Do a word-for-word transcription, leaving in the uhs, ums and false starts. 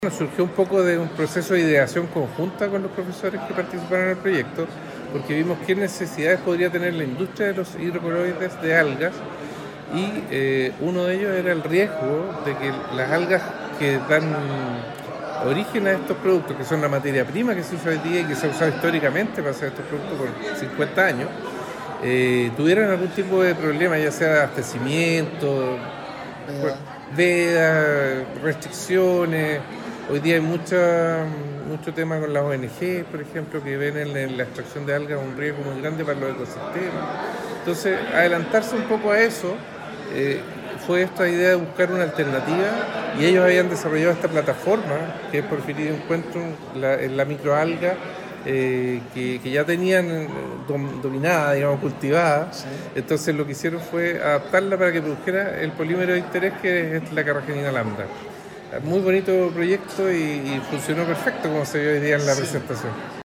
Surgió un poco de un proceso de ideación conjunta con los profesores que participaron en el proyecto, porque vimos qué necesidades podría tener la industria de los hidrocoloides de algas y eh, uno de ellos era el riesgo de que las algas que dan origen a estos productos, que son la materia prima que se usa hoy día y que se ha usado históricamente para hacer estos productos por cincuenta años, eh, tuvieran algún tipo de problema, ya sea de abastecimiento, vedas, restricciones. Hoy día hay mucha, mucho tema con las O N G, por ejemplo, que ven en, en la extracción de algas un riesgo muy grande para los ecosistemas. Entonces, adelantarse un poco a eso eh, fue esta idea de buscar una alternativa, y ellos habían desarrollado esta plataforma, que es Porfirio Encuentro, la, la microalga, eh, que, que ya tenían dom, dominada, digamos, cultivada. Sí. Entonces lo que hicieron fue adaptarla para que produjera el polímero de interés, que es la carragenina lambda. Muy bonito proyecto y, y funcionó perfecto, como se vio hoy día en la sí. presentación.